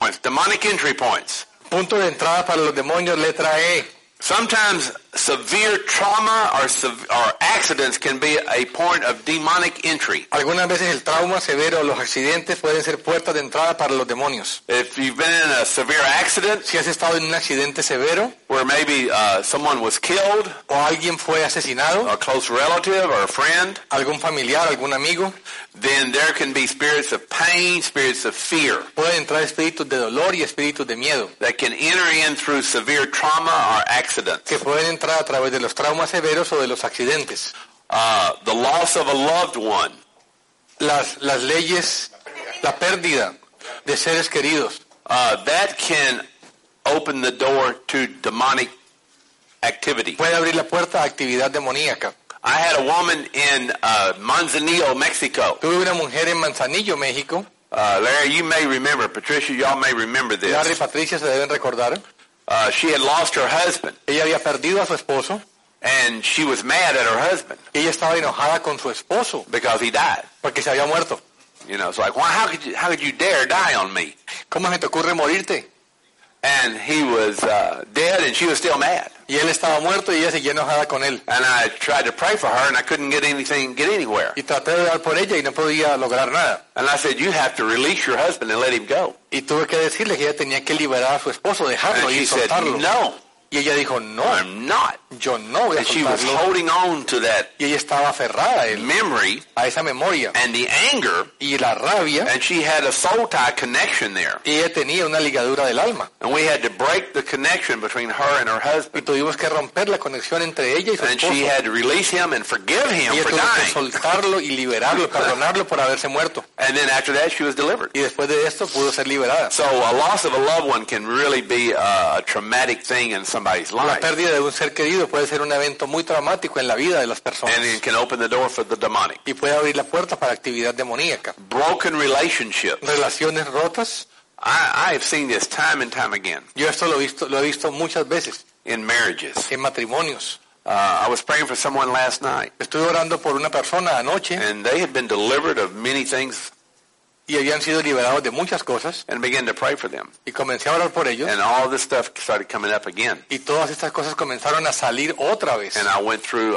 points, demonic entry points. Punto de entrada para los demonios, letra E. Sometimes severe trauma or accidents can be a point of demonic entry. Algunas veces el trauma severo o los accidentes pueden ser puertas de entrada para los demonios. If you've been in a severe accident, Si has estado en un accidente severo where maybe someone was killed, o alguien fue asesinado, a close relative or a friend, algún familiar, algún amigo, then there can be spirits of pain, spirits of fear pueden entrar espíritus de dolor y espíritus de miedo that can enter in through severe trauma or accidents. que pueden entrar a través de los traumas severos o de los accidentes. The loss of a loved one, Las leyes, la pérdida de seres queridos, that can open the door to demonic activity. puede abrir la puerta a actividad demoníaca. I had a woman in Manzanillo, Mexico. Tuve una mujer en Manzanillo, México. Larry, you may remember. Patricia, y'all may remember Larry y this. Patricia se deben recordar. She had lost her husband, Ella había perdido a su esposo and she was mad at her husband y ella estaba enojada con su esposo because he died. porque se había muerto. You know, it's like, why? How could you dare die on me? ¿Cómo se te ocurre morirte? And he was dead, and she was still mad. Y él estaba muerto y ella seguía enojada con él. And I tried to pray for her, and I couldn't get anywhere. Y traté de orar por ella y no podía lograr nada. And I said, you have to release your husband and let him go. Y tuve que decirle que ella tenía que liberar a su esposo, dejarlo And y she said, soltarlo. no, Y ella dijo, no, I'm not. yo no voy a And she was soltarlo. holding on to that Y ella estaba aferrada a él, memory a esa memoria. and the anger, Y la rabia, and she had a soul tie connection there. y ella tenía una ligadura del alma. And we had to break the connection between her and her Y husband. tuvimos que romper la conexión entre ella y su And she esposo. had to release him and forgive him Y ella for tuvo que dying. soltarlo y liberarlo, perdonarlo por haberse muerto. And then after that, she was delivered. Y después de esto pudo ser liberada. So a loss of a loved one can really be a traumatic thing in somebody's La life. pérdida de un ser querido puede ser un evento muy traumático en la vida de las personas. And it can open the door for the demonic. Y puede abrir la puerta para actividad demoníaca. Broken relationships. Relaciones rotas. I have seen this time and time again Yo esto lo he visto muchas veces in marriages. en matrimonios. I was praying for someone last night, Estuve orando por una persona anoche and they had been delivered of many things, y habían sido liberados de muchas cosas and began to pray for them. y comencé a orar por ellos And all this stuff started coming up again. y todas estas cosas comenzaron a salir otra vez. And I went through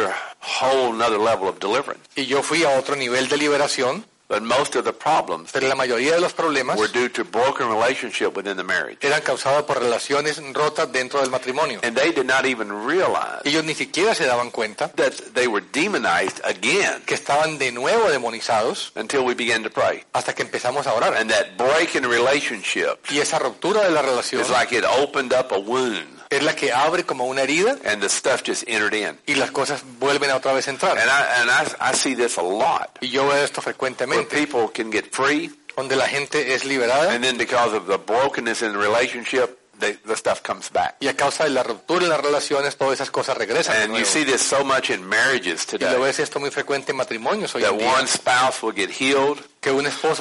whole another level of deliverance. Y yo fui a otro nivel de liberación, But most of the problems pero la mayoría de los problemas were due to broken relationship within the marriage. eran causados por relaciones rotas dentro del matrimonio. And they did not even realize Ellos ni siquiera se daban cuenta that they were demonized again que estaban de nuevo demonizados until we began to pray. hasta que empezamos a orar. And that break in relationship Y esa ruptura de la relación is like it opened up a wound, es la que abre como una herida and the stuff just entered in. y las cosas vuelven a otra vez a entrar. And I see this a lot, Y yo veo esto where frecuentemente, people can get free, donde la gente es liberada and then because of the brokenness in the relationship, the stuff comes back. y a causa de la ruptura en las relaciones todas esas cosas regresan de And you nuevo. see this so much in marriages Y lo today, ves esto muy frecuente en matrimonios hoy that en día, one spouse will get healed, que un esposo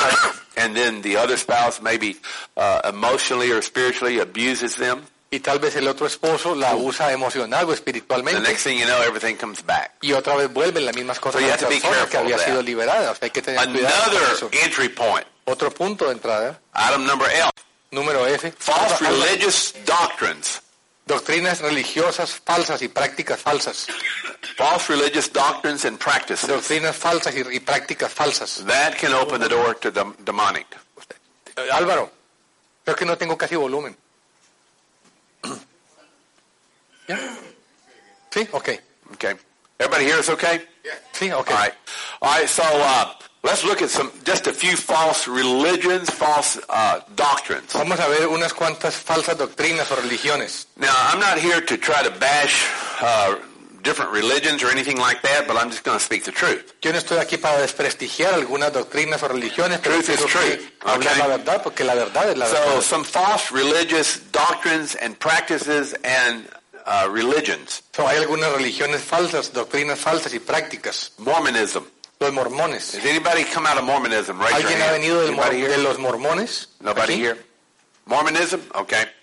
and then the other spouse maybe emotionally or spiritually abuses them. y tal vez el otro esposo la abusa emocional o The espiritualmente next thing you know, everything comes back. y otra vez vuelven las mismas cosas So you a la have to be persona que careful había of sido that. liberada. O sea, hay que tener cuidado con eso. Another entry point, Otro punto de entrada, item number L, número F, false religious doctrines. doctrinas religiosas falsas y prácticas falsas. False religious doctrines and practices. Doctrinas falsas y prácticas falsas. That can open the door to the demonic. Álvaro, creo que no tengo casi volumen. ¿Ya? ¿Sí? Ok. Okay. Everybody here is okay? Sí, ok. All right. All right, so let's look at just a few false religions, false doctrines. Vamos a ver unas cuantas falsas doctrinas o religiones. Now, I'm not here to try to bash different religions or anything like that, but I'm just going to speak the truth. Yo no estoy aquí para desprestigiar algunas doctrinas o religiones, pero Truth is tengo que truth, hablar okay? la verdad, porque la verdad es la So, verdad. some false religious doctrines and practices and religions. So, hay algunas religiones falsas, doctrinas falsas y prácticas. Mormonism. Los mormones. Has anybody come out of Mormonism? Raise your ¿Alguien ha hand. venido Anybody here? de los mormones? Nobody ¿Aquí? here? Mormonism? Okay.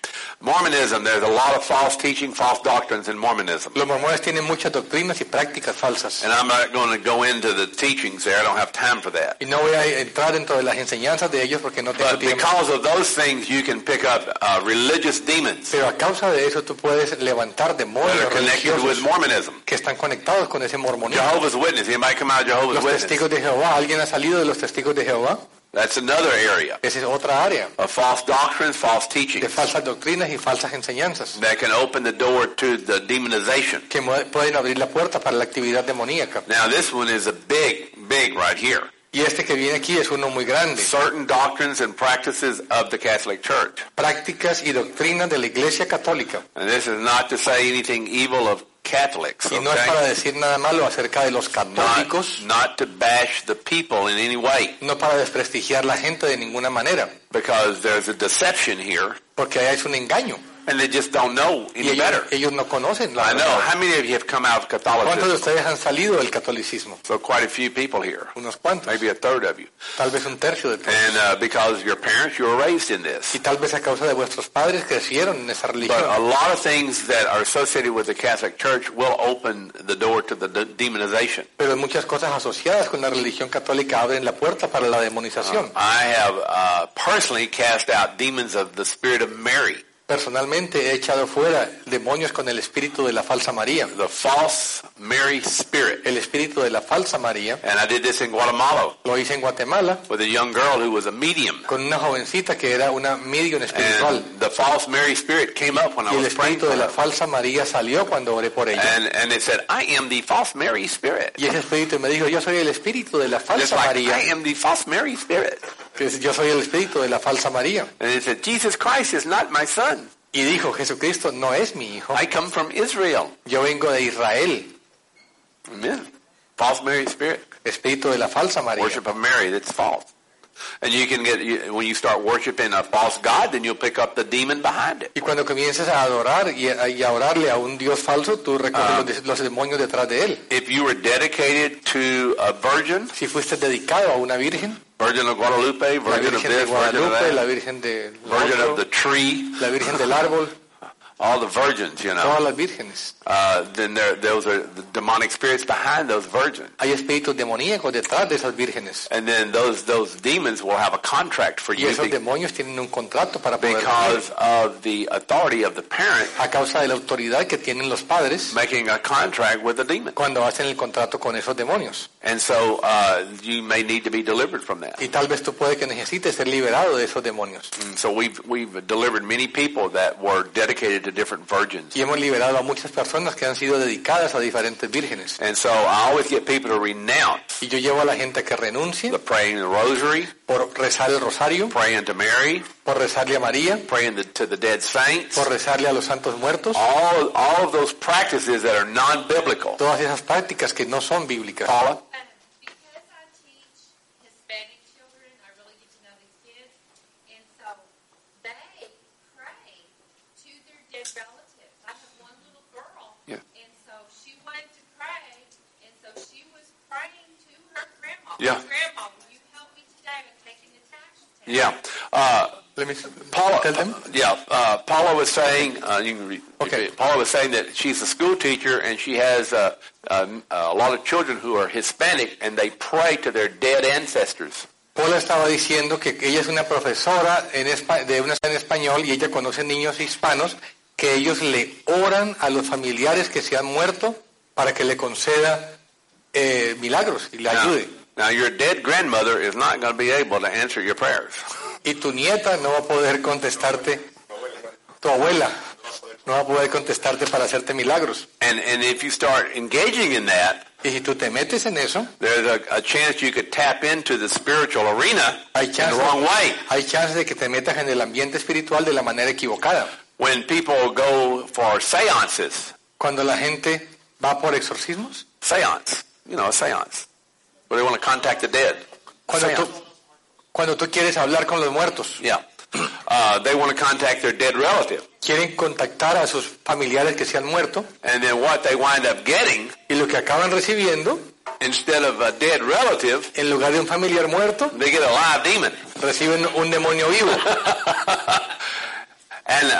Mormonism, there's a lot of false teaching, false doctrines in Mormonism. Los mormones tienen muchas doctrinas y prácticas falsas. And I'm not going to go into the teachings there. I don't have time for that. Y no voy a entrar dentro de las enseñanzas de ellos porque no tengo But tiempo. because of those things, you can pick up religious demons Pero a causa de eso tú puedes levantar that demonios are connected with religiosos Mormonism. que están conectados con ese mormonismo. Jehovah's Witness. Anybody come out of Jehovah's Los Witness? testigos de Jehová, ¿alguien ha salido de los testigos de Jehová? That's another area Esa es otra área of false doctrines, false de teachings falsas doctrinas y falsas enseñanzas that can open the door to the demonization. que pueden abrir la puerta para la actividad demoníaca. Now this one is a big right here. Y este que viene aquí es uno muy grande. Certain doctrines and practices of the Catholic Church. Prácticas y doctrinas de la Iglesia Católica. And this is not to say anything evil of Catholics, Y no es para okay? decir nada malo acerca de los católicos, Not to bash the people in any way, no para desprestigiar la gente de ninguna manera, because there's a deception here, porque ahí es un engaño. and they just don't know Y any better. ellos no conocen la I know. verdad. How many of you have come out of ¿Cuántos de Catholicism? ustedes han salido del catolicismo? So quite a few people here, Unos cuantos, maybe a third of you. tal vez un tercio de todos. And because your parents, you were raised in this. Y tal vez a causa de vuestros padres crecieron en esa But a religión. lot of things that are associated with the Catholic Church will open the door to the demonization. Pero muchas cosas asociadas con la religión católica abren la puerta para la demonización. I have personally cast out demons of the spirit of Mary, Personalmente he echado fuera demonios con el espíritu de la falsa María. the false Mary spirit. El espíritu de la falsa María. And I did this in Guatemala Lo hice en Guatemala with a young girl who was a medium. con una jovencita que era una medium espiritual. And the false Mary spirit came up when I Y el was praying espíritu for de la her. falsa María salió cuando oré por ella. And it said, I am the false Mary spirit. Y ese espíritu me dijo, yo soy el espíritu de la Just falsa like, María. I am the false Mary spirit. Yo soy el espíritu de la falsa María. And it said, Jesus Christ is not my son. Y dijo, Jesucristo no es mi hijo. I come from Israel. Yo vengo de Israel. Amen. False Mary spirit. Espíritu de la falsa María. Worship of Mary, that's false. And you can when you start worshiping a false God, then you'll pick up the demon behind it. Y cuando comiences a adorar y a orarle a un Dios falso, tú recoges los demonios detrás de él. If you were dedicated to a virgin, Si fuiste dedicado a una virgen, Virgin of Guadalupe, la Virgin of Virgen de this, Virgin of Guadalupe, la that, Virgen de Virgin of the tree, la Virgen del árbol, all the virgins, you know. todas las vírgenes. Then those are the demonic spirits behind those virgins. Hay espíritus demoníacos detrás de esas vírgenes. And then those demons will have a contract for Y you esos demonios tienen un contrato para poder because of the authority of the parent a causa de la autoridad que tienen los padres making a contract with the demon. cuando hacen el contrato con esos demonios. And so you may need to be delivered from that. Y tal vez tú puede que necesites ser liberado de esos demonios. And so we've delivered many people that were dedicated to different virgins. Y hemos liberado a muchas personas que han sido dedicadas a diferentes vírgenes. And so I always get people to renounce Y yo llevo a la gente a que renuncie the praying the rosary, por rezar el rosario, praying to Mary, por rezarle a María, praying to the dead saints, por rezarle a los santos muertos. all of those practices that are non-biblical. Todas esas prácticas que no son bíblicas. Paula? Because I teach Hispanic children, I really get to know these kids, and so they pray to their dead relatives. I have one little girl, Yeah. and so she wanted to pray, and so she was praying to her grandma. Yeah. Grandma, will you help me today with taking the tax test? Yeah. Let me Paula, tell them. Paula was saying, you can read. Okay. Paula was saying that she's a school teacher and she has a lot of children who are Hispanic and they pray to their dead ancestors. Paula estaba diciendo que ella es una profesora de una escuela en español y ella conoce niños hispanos que ellos le oran a los familiares que se han muerto para que le conceda milagros y le ayude. Now, your dead grandmother is not going to be able to answer your prayers. Y tu nieta no va a poder contestarte, tu abuela no va a poder contestarte para hacerte milagros. And if you start engaging in that, Y si tú te metes en eso, there's a chance you could tap into the spiritual arena hay in the chance, wrong way. hay chance de que te metas en el ambiente espiritual de la manera equivocada. When people go for seances, Cuando la gente va por exorcismos, seance, a seance, where they want to contact the dead. Seance. cuando tú quieres hablar con los muertos, Yeah. They want to contact their dead relative. quieren contactar a sus familiares que se han muerto, And then what they wind up getting, y lo que acaban recibiendo, instead of a dead relative, en lugar de un familiar muerto, they get a live demon. reciben un demonio vivo. And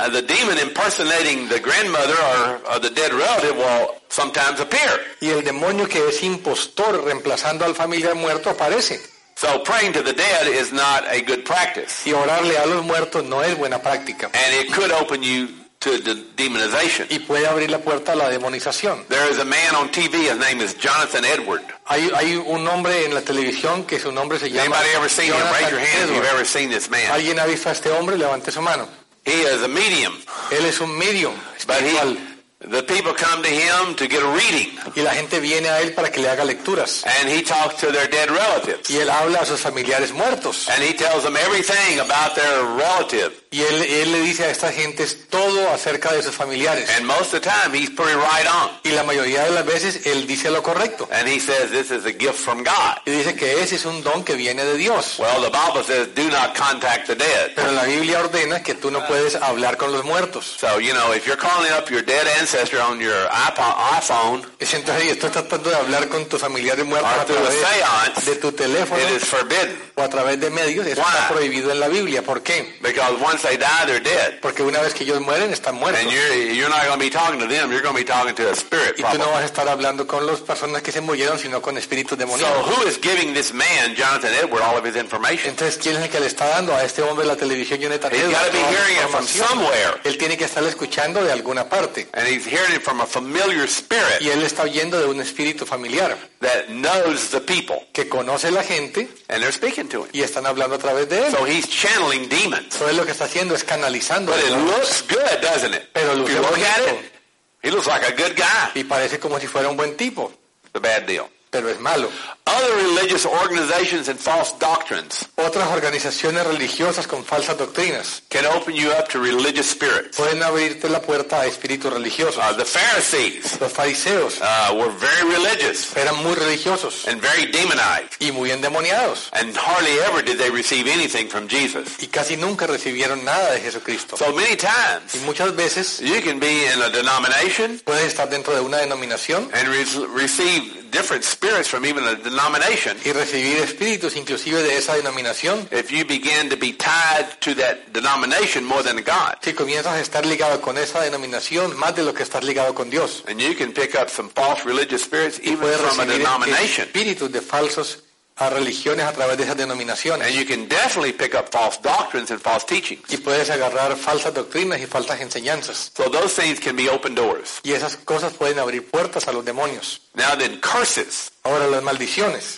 the demon impersonating the grandmother or the dead relative will sometimes appear. Y el demonio que es impostor reemplazando al familiar muerto aparece. So praying to the dead is not a good practice. Y orarle a los muertos no es buena práctica. And it could open you to demonization. Y puede abrir la puerta a la demonización. There is a man on TV, his name is Jonathan Edward. Hay un hombre en la televisión que su nombre se llama Anybody ever seen him? Raise your hand if you've Edward. ever seen this man. ¿Alguien ha visto a este hombre? Levante su mano. He is a medium, Él es un medium but espiritual. the people come to him to get a reading, Y la gente viene a él para que le haga lecturas. and he talks to their dead relatives, Y él habla a sus familiares muertos. and he tells them everything about their relative. Y él le dice a estas gentes todo acerca de sus familiares. And most of the time, he's pretty right on. Y la mayoría de las veces él dice lo correcto. And he says this is a gift from God. Y dice que ese es un don que viene de Dios. Well, the Bible says do not contact the dead. Pero la Biblia ordena que tú no puedes hablar con los muertos. So, if you're calling up your dead ancestor on your iPhone, Entonces, tú estás tratando de hablar con tus familiares muertos or a through a través seance, de tu teléfono it is forbidden. o a través de medios. Eso Why? está prohibido en la Biblia. ¿Por qué? Because once they die, they're dead. Porque una vez que ellos mueren, están muertos. And you're not going to be talking to them, you're going to be talking to a spirit, Y tú no probably. vas a estar hablando con las personas que se murieron, sino con espíritus So demoníacos. who is giving this man, Jonathan Edward, all of his information? Entonces, ¿quién es el que le está dando a este hombre la televisión Jonathan He's Edwards got to be toda la hearing it from información? somewhere. Él tiene que estar escuchando de alguna parte. And he's hearing it from a familiar Y spirit él está oyendo de un espíritu familiar that knows the people. que conoce la gente And they're speaking to him. y están hablando a través de él. So he's channeling demons. Entonces lo que está haciendo es canalizando. But it demonios. looks good, doesn't it? Pero If luce you look at bonito it, he looks like a good guy. y parece como si fuera un buen tipo, The bad deal. pero es malo. Other religious organizations and false doctrines Otras organizaciones religiosas con falsas doctrinas can open you up to religious spirits. pueden abrirte la puerta a espíritus religiosos. The Pharisees Los fariseos were very religious eran muy religiosos and very demonized. y muy endemoniados And hardly ever did they receive anything from Jesus. y casi nunca recibieron nada de Jesucristo. So many Y times muchas veces you can be in a denomination puedes estar dentro de una denominación and receive different spirits from even a denomination y recibir espíritus inclusive de esa denominación. if you begin to be tied to that denomination more than God. Si comienzas a estar ligado con esa denominación más de lo que estás ligado con Dios, And you can pick up some false religious spirits even puedes from a recibir denomination. espíritus de falsos a religiones a través de esas denominaciones. And you can definitely pick up false doctrines and false teachings. Y puedes agarrar falsas doctrinas y falsas enseñanzas. So those things can be open doors. Y esas cosas pueden abrir puertas a los demonios. Now then, curses. Ahora, las maldiciones.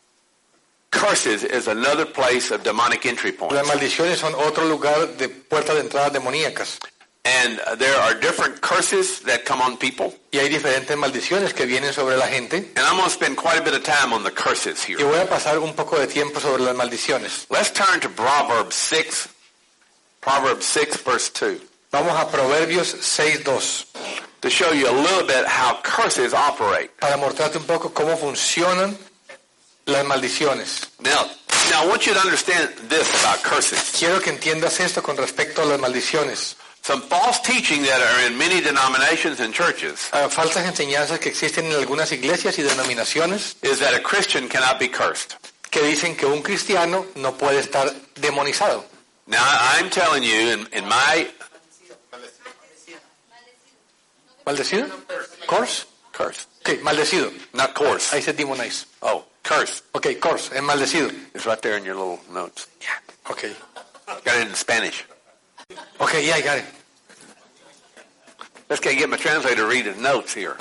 Curses is another place of demonic entry Las points. maldiciones son otro lugar de puertas de entrada demoníacas. And there are different curses that come on people. Y hay diferentes maldiciones que vienen sobre la gente. And I'm going to spend quite a bit of time on the curses Y here. voy a pasar un poco de tiempo sobre las maldiciones. Let's turn to Proverbs 6 verse 2, Vamos a Proverbios 6:2 to show you a little bit how curses operate. para mostrarte un poco cómo funcionan las maldiciones. Now I want you to understand this about curses. Quiero que entiendas esto con respecto a las maldiciones. Some false teaching that are in many denominations and churches Falsas enseñanzas que existen en algunas iglesias y denominaciones is that a Christian cannot be cursed. que dicen que un cristiano no puede estar demonizado. Now I'm telling you in my ¿Maldecido? ¿Curse? curse, Ok, maldecido. not course. Ahí se demonize. Oh, curse. Ok, curse, es maldecido. It's right there in your little notes. Ok. Got it in Spanish. Ok, yeah, I got it. Let's get my translator to read his notes here.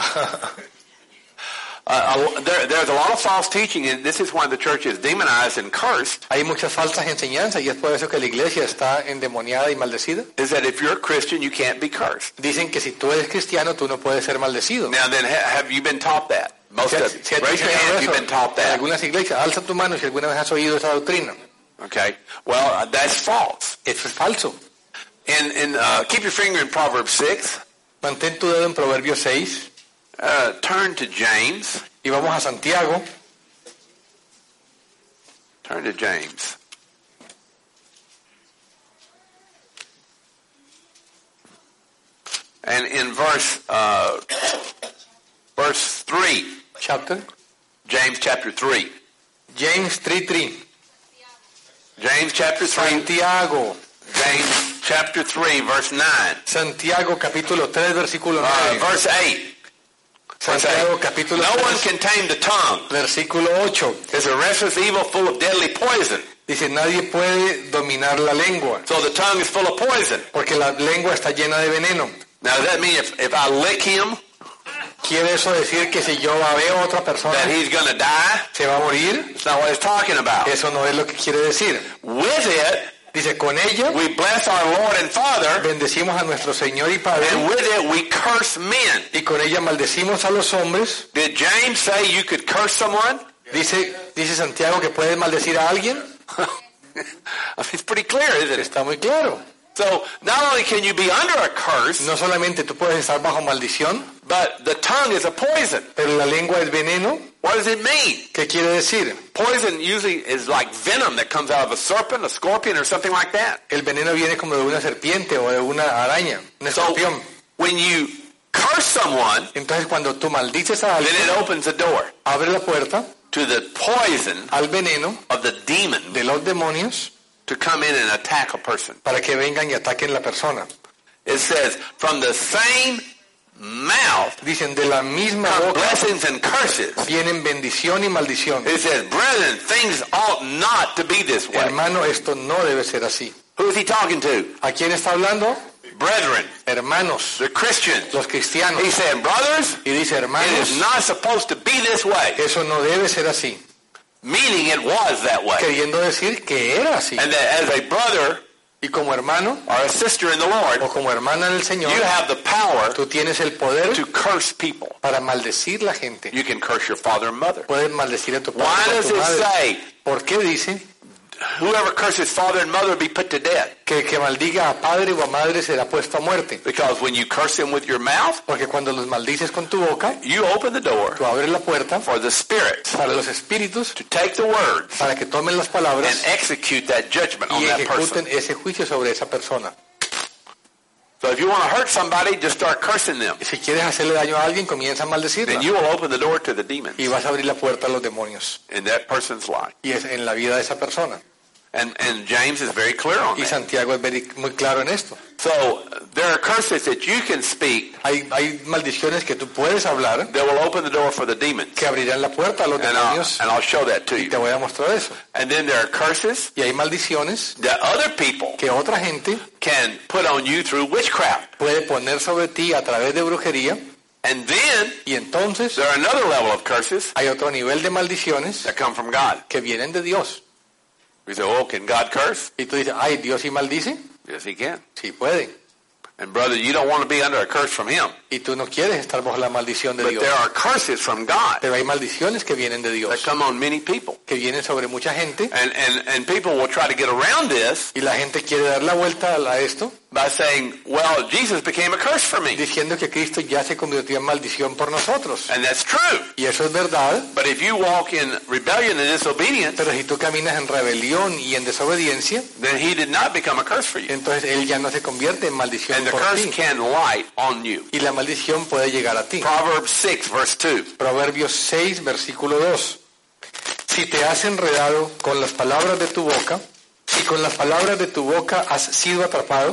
There's a lot of false teaching, and this is why the church is demonized and cursed, Hay muchas falsas enseñanzas y es por eso que la iglesia está endemoniada y maldecida. is that if you're a Christian, you can't be cursed. Dicen que si tú eres cristiano, tú no puedes ser maldecido. Now then, have you been taught that? Most of you. Si a ti Raise te your hand if enseñaron you've eso been taught en that. algunas iglesias, alza tu mano si alguna vez has oído esa doctrina. Okay. Well, that's false. Eso es falso. And keep your finger in Proverbs 6. Mantén tu dedo en Proverbios 6 Turn to James. y vamos a Santiago. Turn to James. And in verse 3, Chapter. James chapter 3. James 3:3. James chapter 3. Santiago. James chapter 3, verse 9. Santiago capítulo 3, versículo 9. Verse 8. Santiago capítulo No one 3, can tame the tongue. versículo 8. It's a restless evil full of deadly poison. Dice, nadie puede dominar la lengua, So the tongue is full of poison. porque la lengua está llena de veneno. Now does that mean if I lick him, ¿Quiere eso decir que si yo babeo a otra persona, that he's going to die? se va a morir? That's not what it's talking about. Eso no es lo que quiere decir. With it, Dice, con ella we bless our Lord and Father, bendecimos a nuestro Señor y Padre, and with it we curse men. y con ella maldecimos a los hombres. Did James say you could curse someone? Dice Santiago que puedes maldecir a alguien. I mean, it's pretty clear, isn't it? Está muy claro. So not only can you be under a curse, No solamente tú puedes estar bajo maldición, but the tongue is a poison. pero la lengua es veneno. What does it mean? ¿Qué quiere decir? Poison usually is like venom that comes out of a serpent, a scorpion, or something like that. El veneno viene como de una serpiente o de una araña, un So escorpión. when you curse someone, Entonces cuando tú maldices a then alguien, it opens the door abre la puerta to the poison al veneno of the demon de los demonios to come in and attack a person. para que vengan y ataquen la persona. It says, from the same mouth Dicen, de la misma come boca blessings and curses. vienen bendición y maldición. It says, brethren, things ought not to be this way. Hermano, esto no debe ser así. Who is he talking to? ¿A quién está hablando? Brethren, Hermanos, the Christians. los cristianos. He said, brothers, Y dice, it hermanos, is not supposed to be this way. eso no debe ser así. Meaning it was that way. Queriendo decir que era así. And that as a brother Y como hermano or a sister in the Lord, o como hermana del Señor, you have the power tú tienes el poder to curse people. para maldecir la gente. You can curse your father and mother. Puedes maldecir a tu Why padre o a does tu it madre. say, ¿Por qué dice whoever curses father and mother be put to death? que maldiga a padre o a madre será puesto a muerte? Because when you curse them with your mouth, Porque cuando los maldices con tu boca, you open the door tú abres la puerta for the spirits para los espíritus, to take the words para que tomen las and palabras execute that judgment on y that person. ejecuten ese juicio sobre esa persona. So if you want to hurt somebody, just start cursing them. Si quieres hacerle daño a alguien, comienza a maldecirla. Then you will open the door to the demons Y vas a abrir la puerta a los demonios. in that person's life. Y es en la vida de esa persona. And James is very clear on Y that. Santiago es muy claro en esto. So there are curses that you can speak Hay maldiciones que tú puedes hablar that will open the door for the demons. que abrirán la puerta a los And demonios. I'll show that to Y you. te voy a mostrar eso. And then there are curses Y hay maldiciones that other people que otra gente can put on you through witchcraft. puede poner sobre ti a través de brujería. And then Y entonces there are another level of curses hay otro nivel de maldiciones that come from God. que vienen de Dios. We say, oh, can God curse? Y tú dices, ay, ¿Dios sí maldice? Yes, he can. Sí puede. And brother, you don't want to be under a curse from him. Y tú no quieres estar bajo la maldición de But Dios. there are curses from God Pero hay maldiciones que vienen de that Dios, come on many people. que vienen sobre mucha gente. And people will try to get around this Y la gente quiere dar la vuelta a esto, by saying, well, Jesus became a curse for me. diciendo que Cristo ya se convirtió en maldición por nosotros. And that's true. Y eso es verdad. But if you walk in rebellion and disobedience, Pero si tú caminas en rebelión y en desobediencia, then he did not become a curse for you. entonces Él ya no se convierte en maldición And the por curse ti. can light on you. Y la maldición puede llegar a ti. Proverbs 6, verse 2. Proverbios 6, versículo 2. Si te has enredado con las palabras de tu boca, y con las palabras de tu boca has sido atrapado,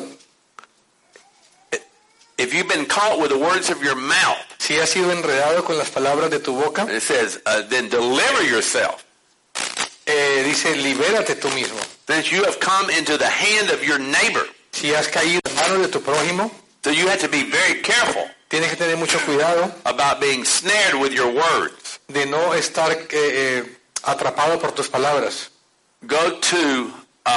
If you've been caught with the words of your mouth, si has sido enredado con las palabras de tu boca, it says, then deliver yourself. dice, libérate tú mismo. Since you have come into the hand of your neighbor. Si has caído en manos de tu prójimo, So you have to be very careful tienes que tener mucho cuidado about being snared with your words. de no estar atrapado por tus palabras. Go to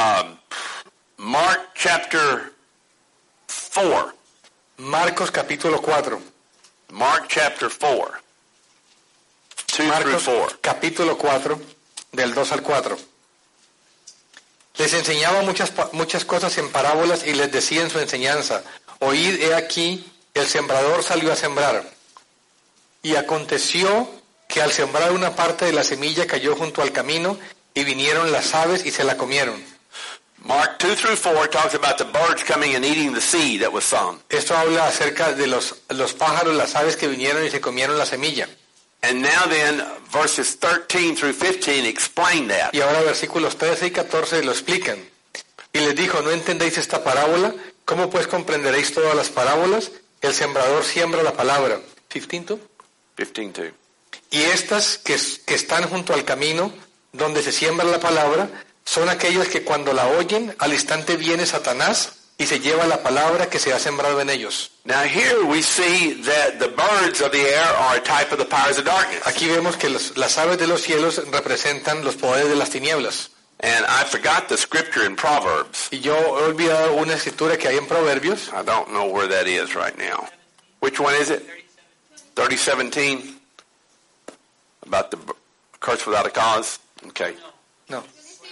Mark chapter 4. Marcos capítulo 4. Mark chapter 4. 2 Marcos through 4. capítulo 4, del 2 al 4. Les enseñaba muchas cosas en parábolas y les decía en su enseñanza, oíd, he aquí, el sembrador salió a sembrar. Y aconteció que al sembrar una parte de la semilla cayó junto al camino y vinieron las aves y se la comieron. Mark 2 through 4 talks about the birds coming and eating the seed that was sown. Esto habla acerca de los pájaros, las aves que vinieron y se comieron la semilla. And now then, verses 13 through 15 explain that. Y ahora versículos 13 y 14 lo explican. Y les dijo, ¿no entendéis esta parábola? ¿Cómo pues comprenderéis todas las parábolas? El sembrador siembra la palabra. 15. 15:2. Y estas que están junto al camino, donde se siembra la palabra, son aquellos que cuando la oyen, al instante viene Satanás y se lleva la palabra que se ha sembrado en ellos. Now here we see that the birds of the air are a type of the powers of darkness. Aquí vemos que las aves de los cielos representan los poderes de las tinieblas. And I forgot the scripture in Proverbs. Y yo he olvidado una escritura que hay en Proverbios. I don't know where that is right now. Which one is it? 30:17? About the curse without a cause? Okay. No.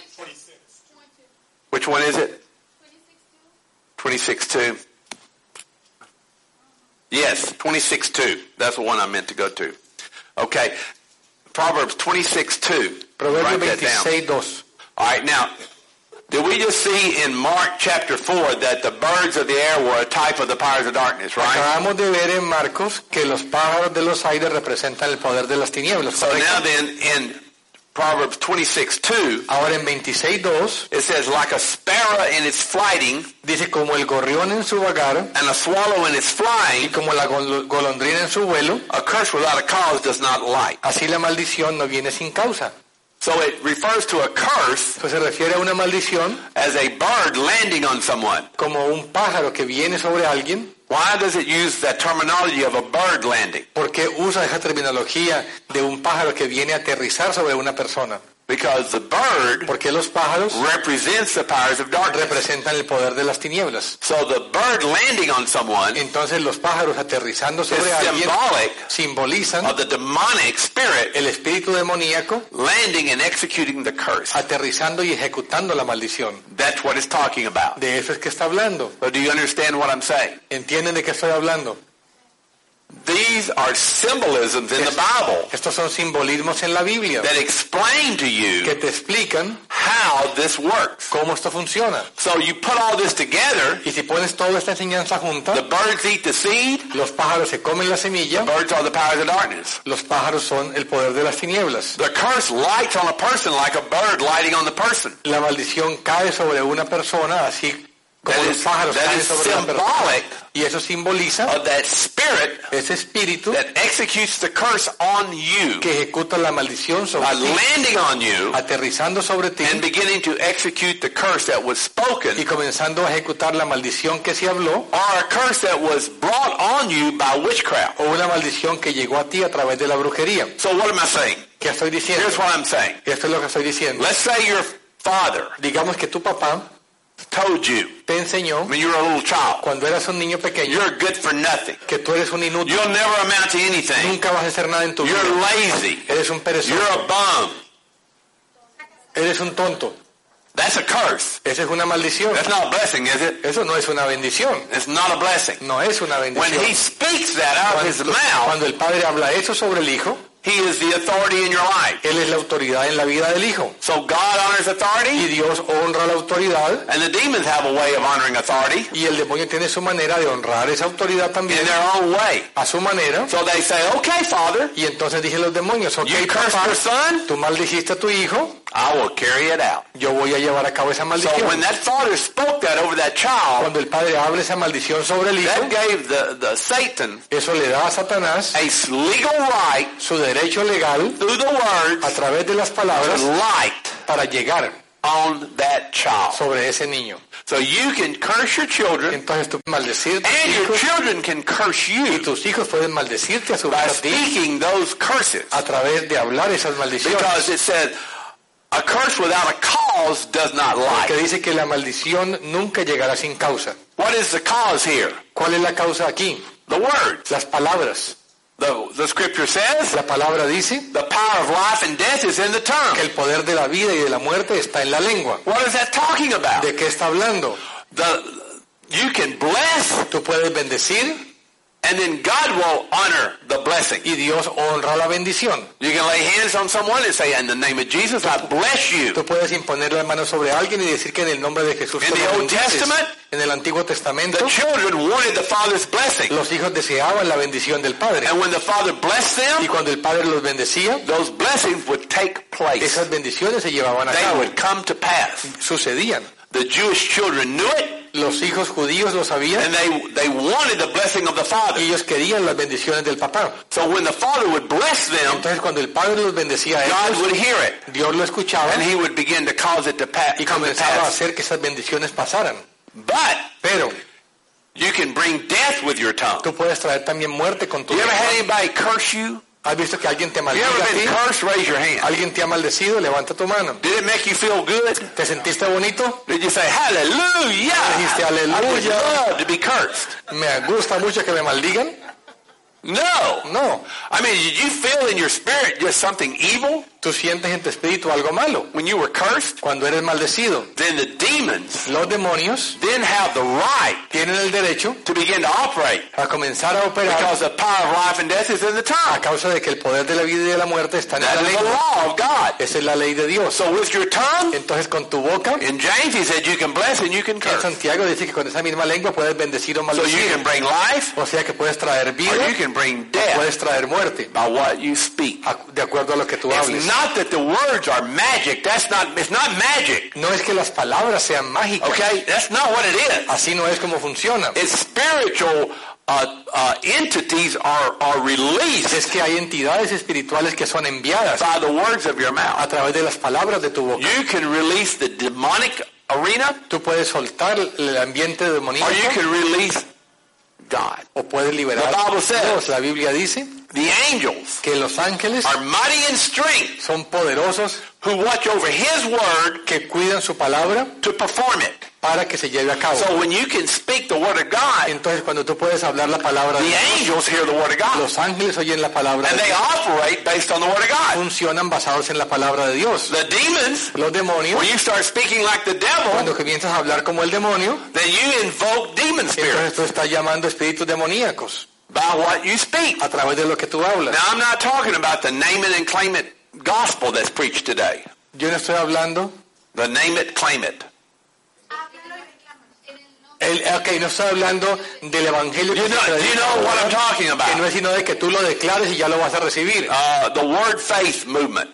Which one is it? 26:2. Yes, 26:2. That's the one I meant to go to. Okay. Proverbs 26:2. Proverbios Write that down. 26:2. All right, now, did we just see in Mark chapter 4 that the birds of the air were a type of the powers of darkness, right? Acabamos de ver en Marcos que los pájaros de los aires representan el poder de las tinieblas. So now then, in Proverbs 26:2, Ahora en 26:2 it says, like a sparrow in its flighting, dice como el gorrión en su vagar and a swallow in its y flying, como la golondrina en su vuelo, a curse without a cause does not light. así la maldición no viene sin causa. So it refers to a curse Pues se refiere a una maldición as a bird landing on someone. como un pájaro que viene sobre alguien. Why does it use that terminology of a bird landing? ¿Por qué usa esa terminología de un pájaro que viene a aterrizar sobre una persona? Because the bird Porque los pájaros represents the powers of darkness. representan el poder de las tinieblas. So the bird landing on someone Entonces los pájaros aterrizando is sobre alguien symbolic simbolizan of the demonic spirit el espíritu demoníaco landing and executing the curse. aterrizando y ejecutando la maldición. That's what it's talking about. De eso es que está hablando. But do you understand what I'm saying? ¿Entienden de qué estoy hablando? These are symbolisms in the Bible Estos son simbolismos en la Biblia that explain to you que te explican how this works. cómo esto funciona. So you put all this together, Y si pones toda esta enseñanza junta, the birds eat the seed, los pájaros se comen la semilla, birds are the powers of darkness. los pájaros son el poder de las tinieblas. The curse lights on a person like a bird lighting on the person. La maldición cae sobre una persona así como los pájaros That caen is sobre la persona. symbolic Y eso simboliza of that spirit ese espíritu that executes the curse on you, que ejecuta la maldición sobre ti, landing on you aterrizando sobre ti and beginning to execute the curse that was y spoken, comenzando a ejecutar la maldición que se habló or a curse that was brought on you by witchcraft. o una maldición que llegó a ti a través de la brujería. So what am I saying? ¿Qué estoy diciendo? Here's what I'm saying. Esto es lo que estoy diciendo. Let's say your father Digamos que tu papá told you te enseñó when you were a little child, cuando eras un niño pequeño you're good for nothing. que tú eres un inútil, You'll never amount to anything. nunca vas a hacer nada en tu You're vida, lazy. eres un perezoso, You're a bum. eres un tonto. That's a curse. Esa es una maldición. That's not a blessing, is it? Eso no es una bendición. It's not a blessing. No es una When bendición. he speaks that out of his mouth, Cuando el padre habla eso sobre el hijo, he is the authority in your life. él es la autoridad en la vida del hijo. So God honors Y authority, Dios honra la autoridad and the demons have a way of honoring authority y el demonio tiene su manera de honrar esa autoridad también in their own way. a su manera. So they say, okay, Father, Y entonces dije los demonios, ok, you cursed papá, your son, tú maldijiste a tu hijo, I will carry it out. yo voy a llevar a cabo esa So maldición. when that father spoke that over that child, Cuando el padre habla esa maldición sobre el hijo, that gave the Satan eso le da a Satanás a legal right su derecho legal through the a words través de las palabras to light para llegar on that child. sobre ese niño. So you can curse your children, Entonces tú puedes maldecir a tus and your hijos children can curse y you tus hijos pueden maldecirte a su vez by a ti speaking those curses. a través de hablar esas maldiciones. Because it said, a curse without a cause does not Que light. dice que la maldición nunca llegará sin causa. What is the cause here? ¿Cuál es la causa aquí? The words. Las palabras. The scripture says, La palabra dice the power of life and death is in the que tongue. el poder de la vida y de la muerte está en la lengua. What is that talking about? ¿De qué está hablando? You can bless, Tú puedes bendecir and then God will honor the blessing. y Dios honra la bendición. You can lay hands on someone and say, in the name of Jesus, I bless you. Tú puedes imponer las manos sobre alguien y decir que en el nombre de Jesús In te the lo Old bendices. Testament, En el Antiguo Testamento, the children wanted the Father's blessing. los hijos deseaban la bendición del Padre. And when the Father blessed Y them, cuando el Padre los bendecía, those blessings would take place. esas bendiciones se llevaban a They cabo, would come to pass. sucedían. The Jewish children knew it, Los hijos judíos lo sabían and they wanted the blessing of the y Father. ellos querían las bendiciones del papá. So when the Father would bless them, Entonces cuando el padre los bendecía a God ellos, would hear it, Dios lo escuchaba and He would begin to cause it to y come to comenzaba a pass. hacer que esas bendiciones pasaran. But Pero you can bring death with your tongue. tú puedes traer también muerte con tu You ever lengua. had anybody curse you? ¿Has visto que alguien te You maldiga ever a been ti? cursed? Raise your hand. ¿Alguien te ha maldecido? Levanta tu mano. Did it make you feel good? ¿Te sentiste bonito? Did you say, hallelujah? Dijiste, I would aleluya. love to be cursed. ¿Me gusta mucho que me maldigan? No. No. I mean, did you feel in your spirit just something evil Tú sientes en tu espíritu algo malo. when you were cursed? Cuando eres maldecido, Then the demons los demonios then have the right tienen el derecho to begin to operate a comenzar a operar because the power of life and death is in the a tongue. causa de que el poder de la vida y de la muerte está en That la is the lengua. law of God. Esa es la ley de Dios. So with your tongue, Entonces con tu boca, in James he said you can bless and you can en curse. Santiago dice que con esa misma lengua puedes bendecir o So you maldecir. can bring life O sea que puedes traer vida, or you can bring death puedes traer muerte, by what you speak. de acuerdo a lo que tú It's hables. not that the words are magic. It's not magic. No es que las palabras sean mágicas. Okay? That's not what it is. Así no es como funciona. It's spiritual entities are released Es que hay entidades espirituales que son enviadas by the words of your mouth. a través de las palabras de tu boca. You can release the demonic arena Tú puedes soltar el ambiente or demoníaco you can release God. o puedes liberar The Bible a says- Dios. La Biblia dice The angels que los ángeles are mighty in strength son poderosos who watch over His word que cuidan su palabra to perform it. para que se lleve a cabo. So when you can speak the word of God, Entonces cuando tú puedes hablar la palabra de the Dios, angels hear the word of God. los ángeles oyen la palabra And de they Dios. operate based on the word of God. Funcionan basados en la palabra de Dios. The demons, Los demonios, when you start speaking like the devil, cuando comienzas a hablar como el demonio, then you invoke demon entonces spirits tú estás llamando espíritus demoníacos by what you speak. a través de lo que tú hablas. Now, I'm not talking about the name it and claim it gospel that's preached today. Yo no estoy hablando, The name it, claim it. no estoy hablando del evangelio Do you know what I'm talking que no about? es sino de que tú lo declares y ya lo vas a recibir. The word faith movement.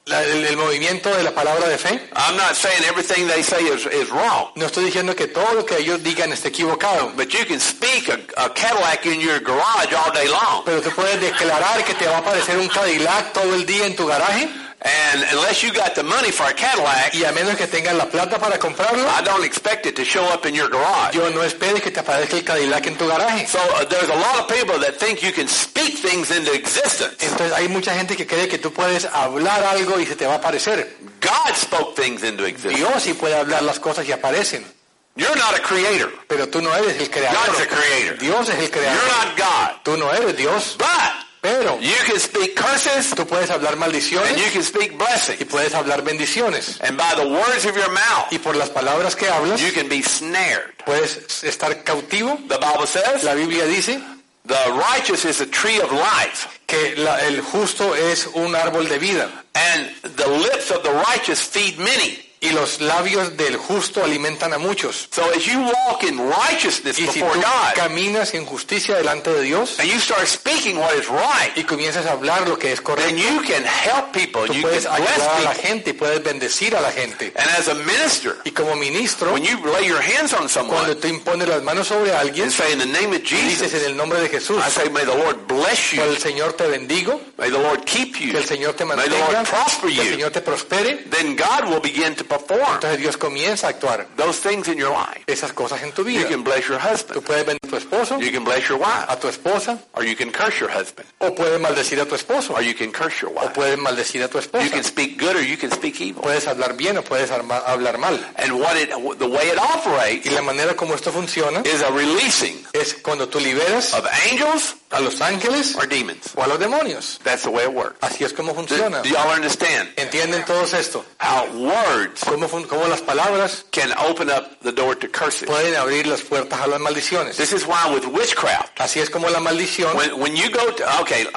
El movimiento de la palabra de fe. I'm not saying everything they say is wrong, No estoy diciendo que todo lo que ellos digan esté equivocado, but you can speak a Cadillac in your garage all day long. pero tú puedes declarar que te va a aparecer un Cadillac todo el día en tu garaje And unless you got the money for a Cadillac, y a menos que tengas la plata para comprarlo, I don't expect it to show up in your garage. yo no esperes que te aparezca el Cadillac en tu garaje. So there's a lot of people that think you can speak things into existence. Entonces hay mucha gente que cree que tú puedes hablar algo y se te va a aparecer. God spoke things into existence. Dios sí puede hablar las cosas y aparecen, You're not a creator. pero tú no eres el creador. God's a creator. Dios es el You're creador. not God. Tú no eres Dios, But pero you can speak curses tú puedes hablar and maldiciones you can speak y blessings. puedes hablar bendiciones. And by the words of your mouth, Y por las palabras que hablas, you can be snared. puedes estar cautivo. The Bible says La Biblia dice the righteous is a tree of life, que el justo es un árbol de vida and the lips of the righteous feed many. y los labios del justo alimentan a muchos. So as you walk in righteousness Y si before tú God, caminas en justicia delante de Dios and you start speaking what is right, y comienzas a hablar lo que es then correcto, you can help people, tú you can puedes ayudar a la bless people. gente y puedes bendecir a la gente. And as a minister, Y como ministro, when you lay your hands on someone cuando tú impones las manos sobre alguien and say in the name of y dices Jesus, en el nombre de Jesús, I say may the Lord bless por you, el Señor te bendigo, may the Lord keep you, que el Señor te may the mantenga, Lord prosper que el you, Señor te prospere, then God will begin to perform entonces Dios comienza a actuar those things in your life. esas cosas en tu You vida. can bless your Tú husband, puedes bendecir a tu esposo, you can bless your wife, a tu esposa, or you can curse your husband, o puedes maldecir a tu esposo, or you can curse your o wife. puedes maldecir a tu You esposa. can speak good or you can speak evil. Puedes hablar bien o puedes hablar mal. And the way it operates Y la manera como esto funciona is a releasing es cuando tú liberas of angels a los ángeles or demons. o a los demonios. That's the way it works. Así es como Do funciona. y'all understand ¿Entienden todos esto? how words ¿Cómo las palabras can open up the door to curses? pueden abrir las puertas a las maldiciones? This is why with witchcraft, Así es como la maldición, when you go to, okay,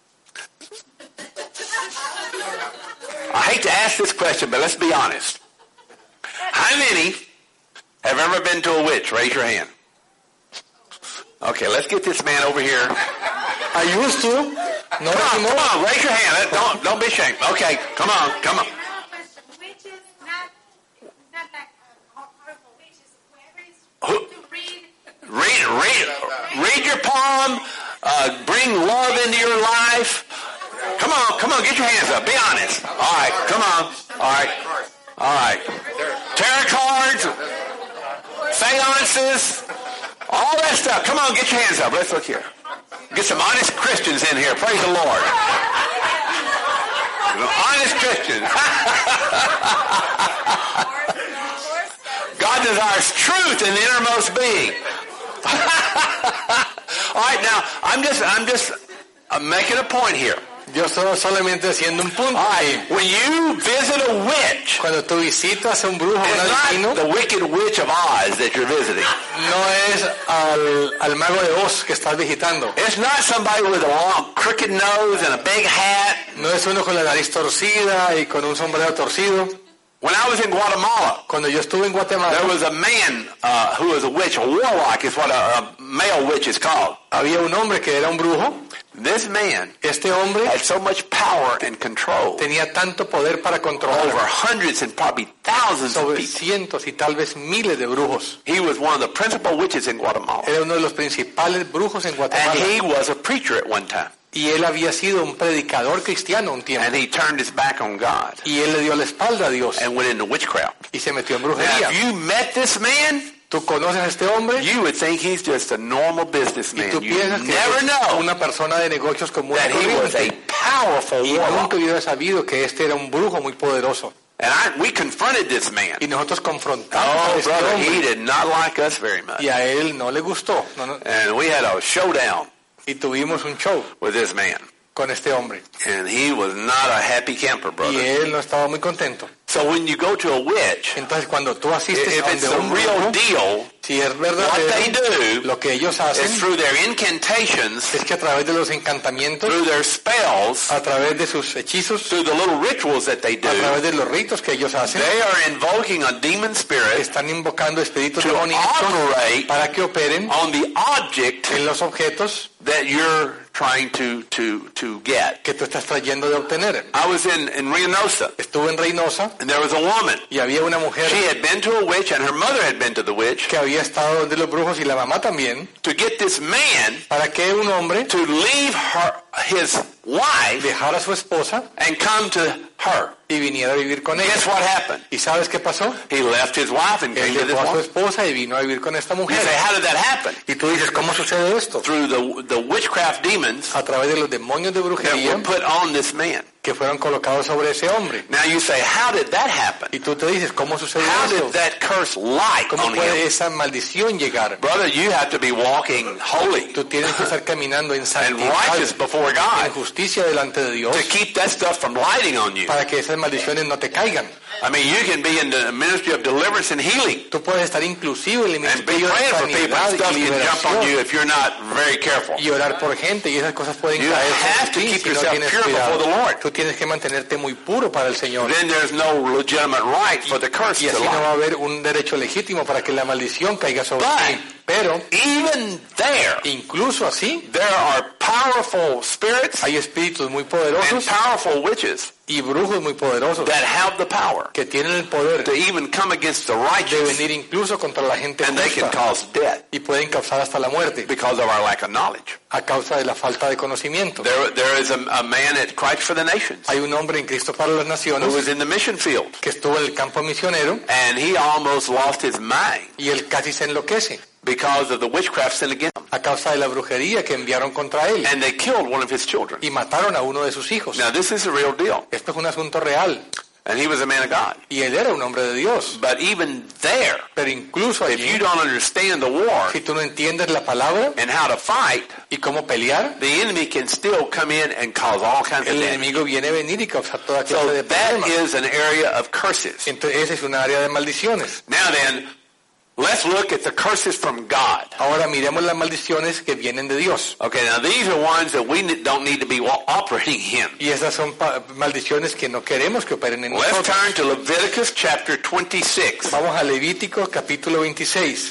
I hate to ask this question, but let's be honest. How many have ever been to a witch? Raise your hand. Okay, let's get this man over here. I used to, no, Come no, on, raise your hand. Don't be ashamed. Okay, come on. Which is not that Read your palm. Bring love into your life. Come on, get your hands up. Be honest. All right, come on. All right. Tarot cards, seances, all that stuff. Come on, get your hands up. Let's look here. Get some honest Christians in here. Praise the Lord. Honest Christians. God desires truth in the innermost being. All right, now I'm just making a point here. Yo estoy solamente haciendo un punto. All right, when you visit a witch, Cuando tú visitas a un brujo, un it's adivino, not the Wicked Witch of Oz that you're visiting. no es al mago de Oz que estás visitando. It's not somebody with a long, crooked nose and a big hat. No es uno con la nariz torcida y con un sombrero torcido. When I was in Guatemala, Cuando yo estuve en Guatemala, there was a man who was a witch, a warlock is what a male witch is called. había un hombre que era un brujo. This man Este hombre had so much power and control tenía tanto poder para over controlar hundreds and probably thousands of sobre people. cientos y tal vez miles de brujos. He was one of the principal witches in Guatemala. Era uno de los principales brujos en And Guatemala. he was a preacher at one time. Y él había sido un predicador cristiano un tiempo. And he turned his back on God Y él le dio la espalda a Dios and went into witchcraft. y se metió en Now, brujería. if you met this man, Tú conoces a este hombre you would think he's just a normal y businessman. tú You piensas que never es know una persona de negocios común y that he was a corriente. powerful Y warlock. nunca hubiera sabido que este era un brujo muy poderoso. And we confronted this man. Y nosotros confrontamos a Oh, este brother, he hombre did not like us very much. y a él no le gustó. And we had a showdown Y tuvimos un show with this man. con este hombre. And he was not a happy camper, Y brother. él no estaba muy contento. So when you go to a witch, Entonces cuando tú asistes if a it's donde the un real brujo, deal, si es what they verdadero, do lo que ellos is hacen through their incantations, es que a través de los encantamientos, through their spells, a través de sus hechizos, through the little rituals that they do, a través de los ritos que ellos hacen, they are invoking a demon spirit están invocando espíritus to demoníacos operate para que operen on the object en los objetos that you're trying to get. que tú estás trayendo de obtener. I was in Reynosa, Estuve en Reynosa and there was a woman. y había una mujer She had been to a witch, and her mother had been to the witch, que había estado donde los brujos y la mamá también, to get this man para que un hombre to leave his wife dejara a su esposa and come to her. y viniera a vivir con ella. Guess what happened? ¿Y sabes qué pasó? He left his wife and Él came to this dejó a su woman. esposa y vino a vivir con esta You mujer. say, how did that happen? Y tú dices, ¿cómo sucede esto? Through the witchcraft demons A través de los demonios de that brujería were put on this man. que fueron colocados sobre ese hombre. Now you say, how did that happen? Y tú te dices, ¿cómo sucede How esto? did that curse light ¿Cómo on puede him? esa maldición llegar? Brother, you have to be walking holy Tú tienes que estar caminando en and santidad, righteous before en God justicia delante de Dios, to keep that stuff from lighting on you. para que esas maldiciones no te caigan. I mean, you can be in the ministry of deliverance and healing Tú puedes estar inclusive en el and be ministerio de praying for people, and sanidad stuff y can jump on you liberación if you're not very careful. y orar por gente, y esas cosas pueden You caer have sobre to ti keep si no yourself tienes pure before the cuidado. Lord. Tú tienes que mantenerte muy puro para el Señor. Then there's no legitimate right for the curse Y to así no va lie. a haber un derecho legítimo para que la maldición caiga sobre But ti. Pero even there, incluso así, there are powerful spirits hay espíritus muy and poderosos powerful witches y brujos muy poderosos that have the power que tienen el poder to even come against the de righteous, venir incluso contra la gente and they can justa cause death y pueden causar hasta la muerte because of our lack of knowledge. a causa de la falta de conocimiento. There is a man at Christ for the Nations Hay un hombre en Cristo para las who Naciones was in the mission field, que estuvo en el campo misionero and he almost lost his mind y él casi se enloquece because of the witchcraft sin against him. a causa de la brujería que enviaron contra él And they killed one of his children. y mataron a uno de sus hijos. Now, this is a real deal. Esto es un asunto real And he was a man of God. y él era un hombre de Dios. But even there, Pero incluso if you allí, don't understand the war si tú no entiendes la palabra and how to fight, y cómo pelear, the enemy can still come in and cause all kinds of el damage. enemigo viene a venir y causar toda So clase de that problemas. is an area of curses. Entonces ese es un área de maldiciones. Now then, let's look at the curses from God. Ahora miremos las maldiciones que vienen de Dios. Okay, now these are ones that we don't need to be operating in. Y esas son maldiciones que no queremos que operen en Let's nosotros. turn to Leviticus chapter 26. Vamos a Levítico capítulo 26.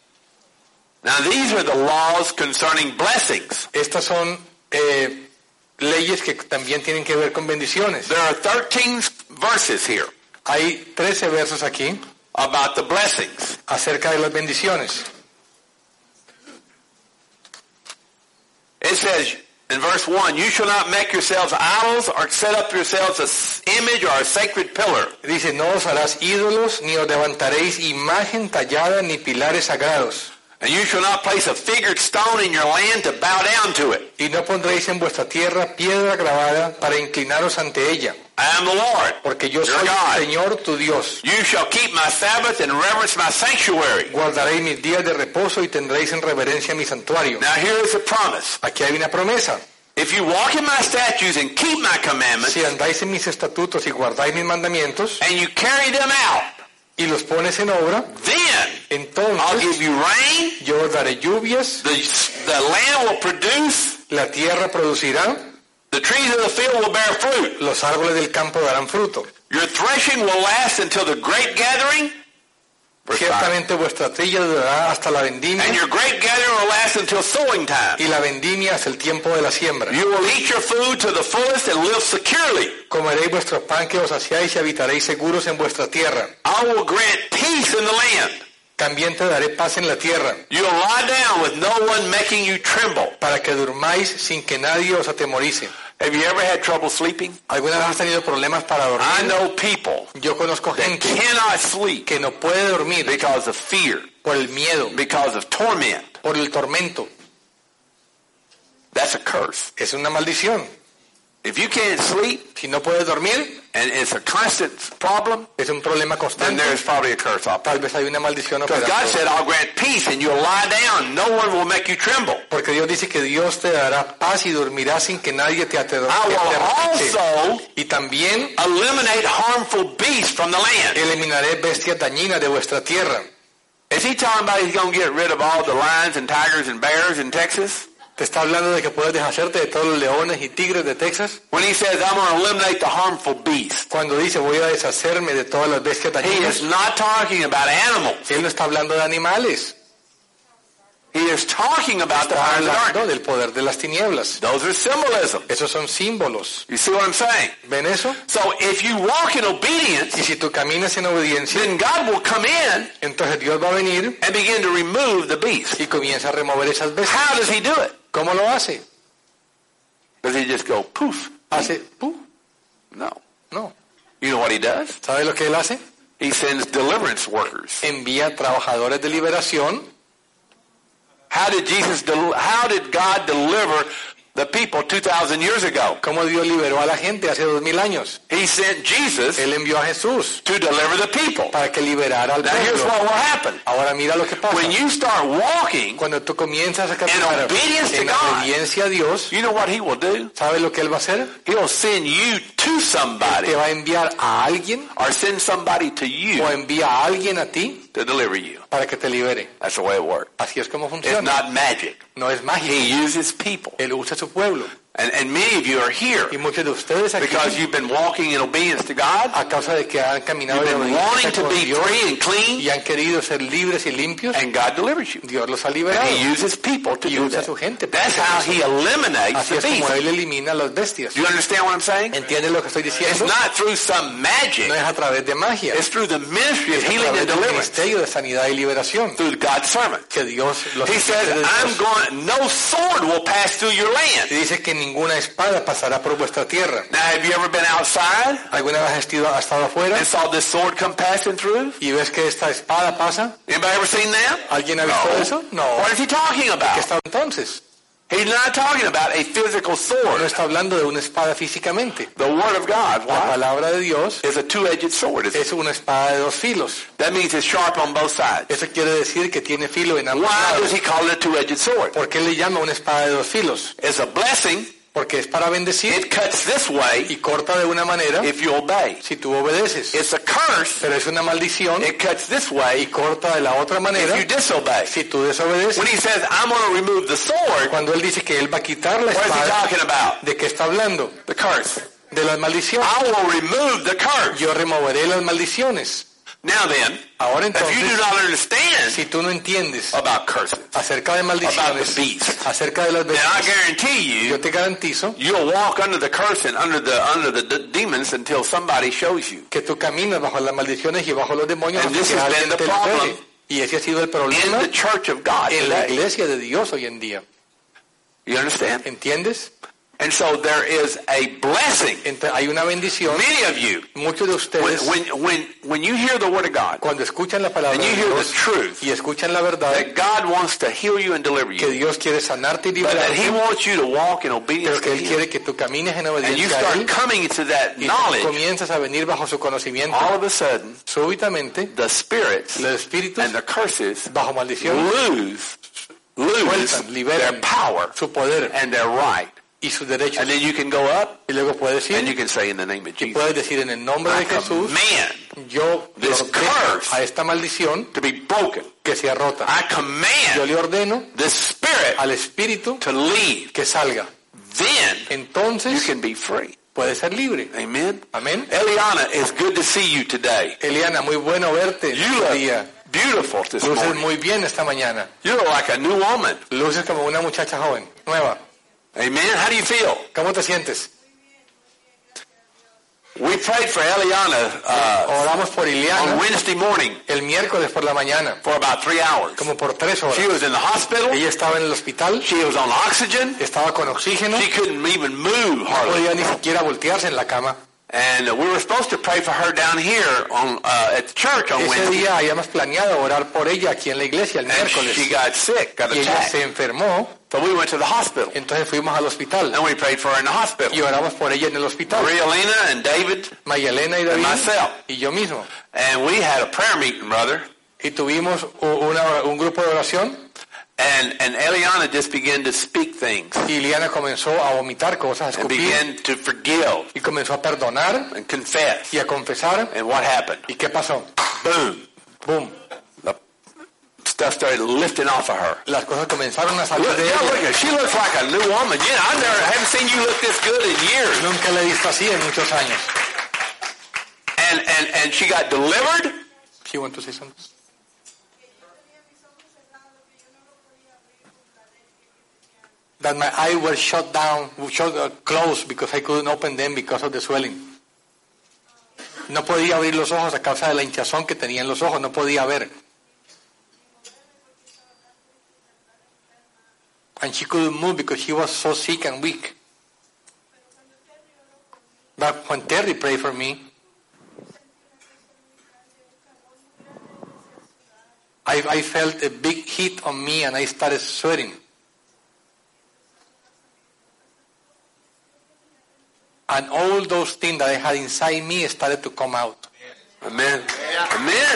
Now these are the laws concerning blessings. Estas son leyes que también tienen que ver con bendiciones. There are 13 verses here Hay 13 versos aquí about the blessings. acerca de las bendiciones. says in verse 1, you shall not make yourselves idols or set up yourselves an image or a sacred pillar. Dice, no os harás ídolos, ni os levantaréis imagen tallada, ni pilares sagrados. And you shall not place a figured stone in your land to bow down to it. Y no pondréis en vuestra tierra piedra grabada para inclinaros ante ella. I am the Lord, Porque yo your soy God. el Señor tu Dios. You shall keep my Sabbath and reverence my sanctuary. Guardaréis mis días de reposo y tendréis en reverencia mi santuario. Now here is a promise. Aquí hay una promesa. If you walk in my statutes and keep my commandments, Si andáis en mis estatutos y guardáis mis mandamientos and you carry them out, y los pones en obra, then I'll give entonces you rain, yo os daré lluvias, the land will produce, la tierra producirá, the trees of the field will bear fruit. los árboles del campo darán fruto. Your threshing will last until the great gathering. Verse 5. Ciertamente vuestra trilla durará hasta la vendimia And your great gathering will last until sowing time. y la vendimia hasta el tiempo de la siembra. You will eat your food to the fullest and live securely. Comeréis vuestro pan que os saciáis y habitaréis seguros en vuestra tierra. I will grant peace in the land. También te daré paz en la tierra, You'll lie down with no one making you tremble. para que durmáis sin que nadie os atemorice. Have you ever had trouble sleeping? ¿Alguna vez has tenido problemas para I dormir? know people Yo conozco that gente cannot sleep que no puede dormir because of fear, por el miedo, because of torment. por el tormento. That's a curse. Es una maldición. If you can't sleep Si no puedes dormir, and it's a constant problem, es un problema then constante. there's probably a curse operating. Tal vez hay una maldición Because God operando. said, I'll grant peace and you'll lie down. No one will make you tremble. Porque Dios dice que Dios te dará paz y dormirás sin que nadie te I aterrorice. will also Y también eliminate harmful beasts from the land. eliminaré bestias dañinas de vuestra tierra. Is he talking about he's going to get rid of all the lions and tigers and bears in Texas? ¿Te está hablando de que puedes deshacerte de todos los leones y tigres de Texas? When he says, I'm going to eliminate the harmful beasts, Cuando dice voy a deshacerme de todas las bestias he dañinas, is not talking about animals. Él no está hablando de animales. He is talking about the Está powers of hablando darkness. del poder de las tinieblas. Those are symbolism. Esos son símbolos. You see what I'm saying? ¿Ven eso? So if you walk in obedience, Y si tú caminas en obediencia, then God will come in entonces Dios va a venir and begin to remove the beast. y comienza a remover esas bestias. How does he do it? ¿Cómo lo hace? Does he just go poof? Hace, No. no. You know what he does? ¿Sabe lo que Él hace? He sends deliverance workers. Envía trabajadores de liberación. How did God deliver the people 2,000 years ago? ¿Cómo Dios liberó a la gente hace 2000 años? He sent Jesus Él envió a Jesús to deliver the people. para que liberara al Now here's pueblo. what will happen. Ahora mira lo que pasa. When you start walking, Cuando tú comienzas a caminar obedience to en God. obediencia a Dios, you know what he will do? ¿sabes lo que Él va a hacer? He'll send you to somebody Te va a enviar a alguien or send somebody to you o envía a alguien a ti to deliver you. para que te libere. That's the way it works. Así es como It's funciona. not magic. No es mágico. He uses people. Él usa a su pueblo. And many of you are here Y muchos de ustedes aquí, because you've been walking in obedience to God. a causa de que han caminado You've en been wanting obediencia to con be Dios free and clean, y han querido ser libres y limpios, and God delivers you. Dios los ha And liberado. he uses people to Y do usa a that. su gente para That's hacer how eso. he eliminates Así the es como beast. Él elimina las bestias. Do you understand what I'm saying? ¿Entiendes lo que estoy It's diciendo? not through some magic. No es a través de magia. It's through the ministry of Es a healing través and del deliverance. ministerio de sanidad y liberación. Through God's servant. Que Dios los He says, I'm going, no sword will pass through your Y land. dice que ninguna espada pasará por vuestra tierra. Now, have you ever been outside ¿Alguna vez has estado afuera and saw this sword come passing through? y ves que esta espada pasa? Anybody ever seen that? ¿Alguien ha visto eso? No. What is he talking ¿Qué about? está entonces? He's not talking about a physical No sword. está hablando de una espada físicamente. The word of God, La what? palabra de Dios Is a two-edged sword. es una espada de dos filos. That means it's sharp on both sides. Eso quiere decir que tiene filo en ambos Why does lados. he call it a two-edged sword? ¿Por qué le llama una espada de dos filos? It's a blessing. Porque es para bendecir It cuts this way y corta de una manera if you obey. si tú obedeces. It's a curse. Pero es una maldición It cuts this y way corta de la otra manera if you disobey. si tú desobedeces. When he says, I'm going to remove the sword, Cuando él dice que él va a quitar la what is he espada, talking about? ¿de qué está hablando? The curse. De las maldiciones. I will remove the curse. Yo removeré las maldiciones. Now then, Ahora if you do entonces, not understand si tú no entiendes about curses, acerca de about maldiciones, the beast, acerca de las then I bestias, guarantee yo you, te garantizo you'll walk under the curse and under the demons until somebody shows you. que tú caminas bajo las maldiciones y bajo los demonios And hasta this que has alguien been the te lo problem pegue. Y ese ha sido el In problema the church of God en la today. iglesia de Dios hoy en día. You understand? ¿Entiendes? And so there is a blessing. Entonces, hay una bendición. Many of you, Muchos de ustedes, when you hear the word of God, cuando escuchan la palabra and you de hear Dios the truth, y escuchan la verdad, that God wants to heal you and deliver que you, Dios quiere sanarte y but that He liberarte, wants you to walk in obedience pero que to Él Him, quiere que tú camines en and you obediencia a start Él, coming to that y knowledge, comienzas a venir bajo su conocimiento, all of a sudden, súbitamente, the spirits los espíritus, and the curses bajo maldición, lose sueltan, liberan their power su poder and their right. y sus derechos. And then you can go up Y luego puedes and you ir can say in the name of y Jesus, puedes decir en el nombre I de Jesús, command yo le this ordeno curse a esta maldición to be broken. que sea rota. I Yo command le ordeno this spirit al espíritu to leave. que salga. Then you Entonces can be free. puede ser libre. Amen. Amén. Eliana, it's good to see you today. Eliana, muy bueno verte You este look día. beautiful this Luces morning. muy bien esta mañana. You look like a new woman. Luces como una muchacha joven, nueva. Amen. How do you feel? ¿Cómo te sientes? We prayed for Eliana Oramos por on Ileana Wednesday morning el miércoles por la mañana, for about 3 hours. como por 3 horas. She was in the hospital. Ella estaba en el hospital, She was on oxygen. estaba con oxígeno, She couldn't even move no hardly. podía ni siquiera voltearse en la cama. And we were supposed to pray for her down here on at the church on Ese Wednesday. día habíamos planeado orar por ella aquí en la iglesia el And miércoles. she got sick, got Y ella attacked. se enfermó, So we went to the hospital. entonces fuimos al hospital And we prayed for her in the y hospital. oramos por ella en el hospital. Maria Elena and David. Mayelena y David myself. y yo mismo. And we had a prayer meeting, brother. Y tuvimos un grupo de oración And Eliana just began to speak things. y Ileana comenzó a vomitar cosas, a And escupir began to forgive y comenzó a perdonar and confess. y a confesar. And what happened? ¿Y qué pasó? Boom. ¡Boom! The stuff started lifting off of her. Las cosas comenzaron a salir Look, de yeah, look ella. at her. She looks like a new woman. Yeah, I haven't seen you look this good in years. Nunca la he visto así en muchos años. And she got delivered. She want to say something? That my eyes were shut down, closed because I couldn't open them because of the swelling. No podía abrir los ojos a causa de la hinchazón que tenía en los ojos, no podía ver. And she couldn't move because she was so sick and weak. But when Terry prayed for me, I felt a big heat on me and I started sweating. And all those things that I had inside me started to come out. Amen. Amen.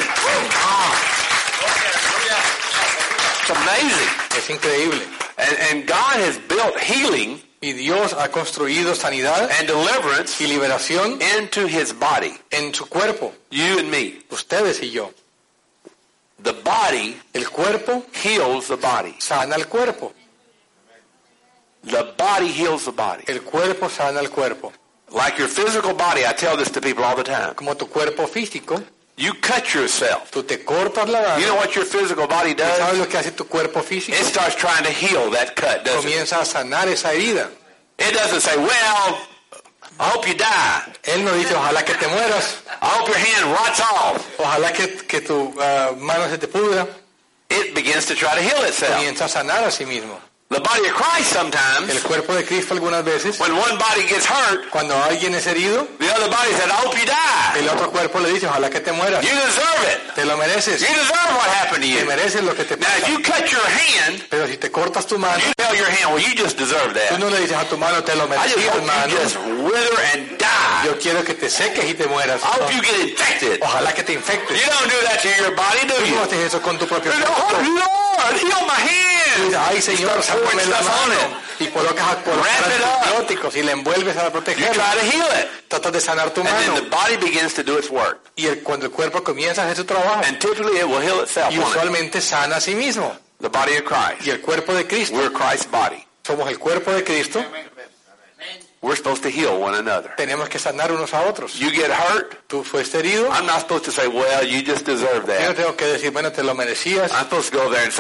It's amazing. Es increíble. And God has built healing Y Dios ha construido sanidad and deliverance y liberación into His body. en su cuerpo, You and me. ustedes y yo. The body El cuerpo heals the body. sana al cuerpo. The body heals the body. El cuerpo sana al cuerpo. Like your physical body, I tell this to people all the time. Como tu cuerpo físico, You cut yourself. tú te cortas la You know mano. what your physical body ¿Sabes does? lo que hace tu cuerpo físico? It starts trying to heal that cut, doesn't it? Comienza a sanar esa herida. It doesn't say, well, I hope you die. Él no dice, ojalá que te mueras, I hope your hand rots off. ojalá que tu mano se te pudra. It begins to try to heal itself. Comienza a sanar a sí mismo. The body of Christ sometimes, El cuerpo de Cristo algunas veces, when one body gets hurt, cuando alguien es herido, the other body said, I hope you die. el otro cuerpo le dice, ojalá que te mueras. You deserve it. Te lo mereces. You deserve what happened to Te you. mereces lo que te Now, if pasa. you cut your hand, Pero si te cortas tu mano, you tell your hand, well, you just deserve tú that. no le dices a tu mano, te lo I just mereces, hope hermano. you just wither and die. Yo quiero que te seques y te mueras. I hope you get infected. Ojalá que te infectes. You don't do that to your body, do Tú you? no haces eso con tu propio You go, cuerpo. oh, Lord, heal my hand. Ay, Señor, Start pouring sácame la stuff on mano. it. Y colocas Wrap it up. antibióticos y le envuelves a You protegerlo. try to heal it. Tratas de sanar tu And then mano. the body begins to do its work. Y cuando el cuerpo comienza a hacer su trabajo, And typically it will heal itself. y won't it? usualmente sana a sí mismo. The body of Christ. Y el cuerpo de Cristo, We're Christ's body. somos el cuerpo de Cristo, We're supposed to heal one another. tenemos que sanar unos a otros. You get hurt, Tú fuiste herido, I'm not supposed to say, well, you just deserve yo no that. tengo que decir, bueno, te lo merecías. I'm supposed to go there and say,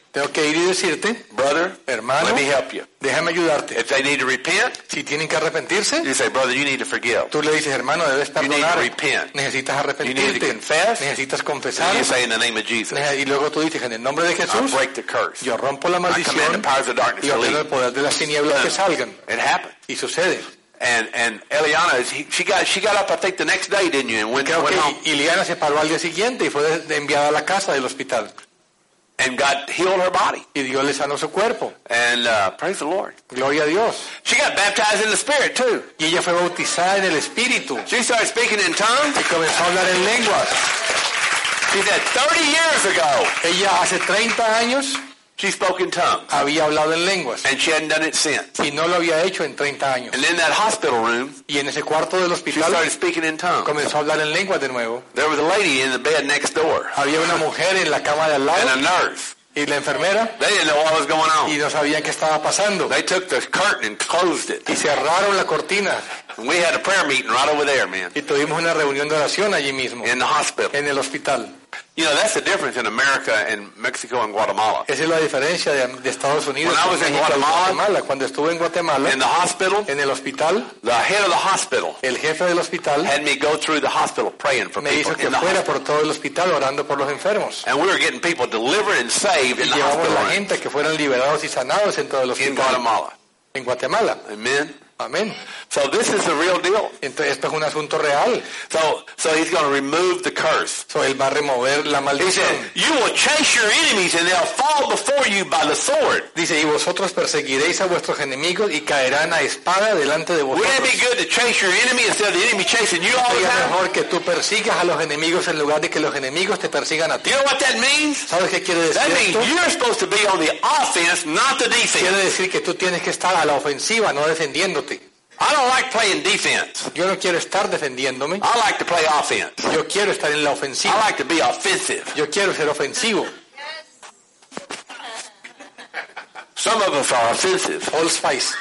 Tengo que ir y decirte, brother, hermano, let me help you. déjame ayudarte. If they need to repent, Si tienen que arrepentirse, you say, brother, you need to forgive. tú le dices, hermano, debes You need to perdonar. repent. Necesitas You need arrepentirte. to confess. Necesitas confesar. And you say, in the name of Jesus, Y luego tú dices, en el nombre de I Jesús, break the curse. yo rompo la I command the maldición powers of darkness y to ordeno el leave. poder de las tinieblas que salgan. It happened. Y sucede. And Eliana, she got up, I think, the next day, didn't you? And went Creo que home Iliana se paró al día siguiente y fue enviada a la casa del hospital. and God healed her body. Y Dios le sanó su cuerpo. And praise the Lord. Gloria a Dios. She got baptized in the Spirit, too. Y ella fue bautizada en el Espíritu. She started speaking in tongues. Y comenzó a hablar en lenguas. She said 30 years ago, Ella hace 30 años she spoke in tongues. había hablado en lenguas. And she hadn't done it since. Y no lo había hecho en 30 años. And in that hospital room, Y en ese cuarto del she hospital started speaking in tongues. comenzó a hablar en lenguas de nuevo. There was a lady in the bed next door Había una mujer en la cama de al and a lado nurse. y la enfermera They didn't know what was going y on. no sabían qué estaba pasando. They took the curtain and closed it. Y cerraron la cortina And we had a prayer meeting right over there, man, y tuvimos una reunión de oración allí mismo, in the hospital. en el hospital. You know, that's the difference in America and Mexico and Guatemala. Esa es la diferencia de Estados Unidos When I con was in México y Guatemala, Cuando estuve en Guatemala, In the hospital, en el hospital, the head of the hospital el jefe del hospital had me go through the hospital praying for me people hizo que in the fuera hospital. por todo el hospital orando por los enfermos. And we were getting people delivered and saved Y in the llevamos hospital a la room gente que fueran liberados y sanados en todo el in hospital. Guatemala. En Guatemala. Amen. Amén. So this is the real deal. Entonces esto es un asunto real. So he's going to remove the curse. So, él va a remover la He maldición. said, you will chase your enemies and they'll fall before you by the sword. Dice, y vosotros perseguiréis a vuestros enemigos y caerán a espada delante de Wouldn't vosotros. it be good to chase your enemy instead of the enemy chasing you all the Sería time? mejor que tú persigas a los enemigos en lugar de que los enemigos te persigan a ti. You know what that means? ¿Sabes qué quiere decir That means esto? you're supposed to be on the offense, not the defense. Quiere decir que tú tienes que estar a la ofensiva, no defendiéndote. I don't like playing defense. Yo no quiero estar defendiéndome. I like to play offense. Yo quiero estar en la I ofensiva. like to be offensive. Yo quiero ser ofensivo. Some of us are offensive. Old Spice.